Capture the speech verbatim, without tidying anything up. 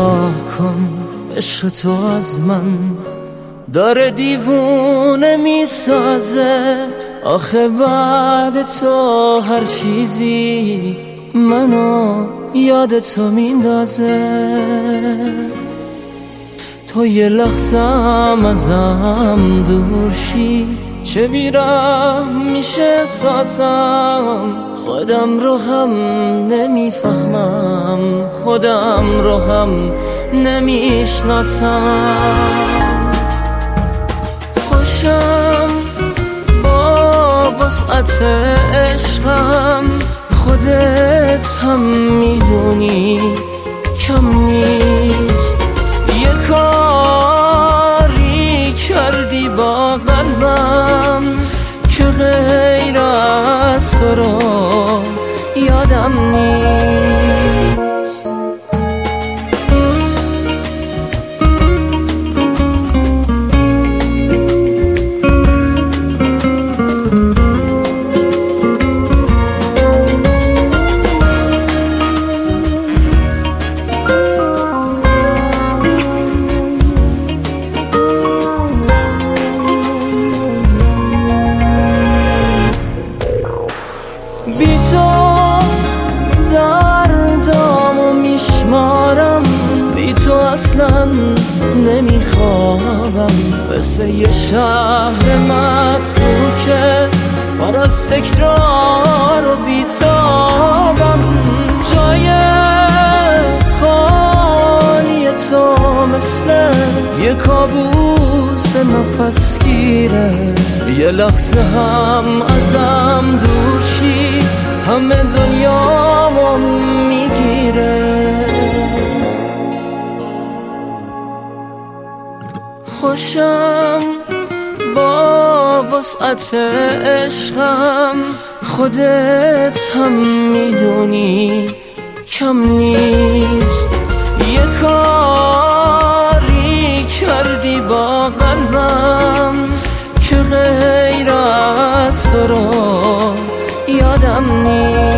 نگاه کن، عشق تو از من داره دیوونه میسازه. آخه بعد تو هر چیزی منو یاد تو میندازه. تو یه لحظم ازم دور شی، چه بیرم میشه احساسم. خودم رو هم نمیفهمم، خودم رو هم نمیشناسم. خوشم با وسعت عشقم، خودت هم میدونی کم نیست. یه کاری کردی با قلبم که غیر از تو رو یادم نیست. بی تو دردامو میشمارم، بی تو اصلا نمیخوابم. مثل یه شهر متروکه پر از تکرار و بیتابم. جای خالی تو مثل یه کابوس نفس گیره. یه لحظه هم ازم دور شی، همه دنیامو میگیره. خوشم با وسعت عشقم، خودت هم میدونی کم نیست. یه کاری کردی با قلبم که غیر از تو رو یادم نیست.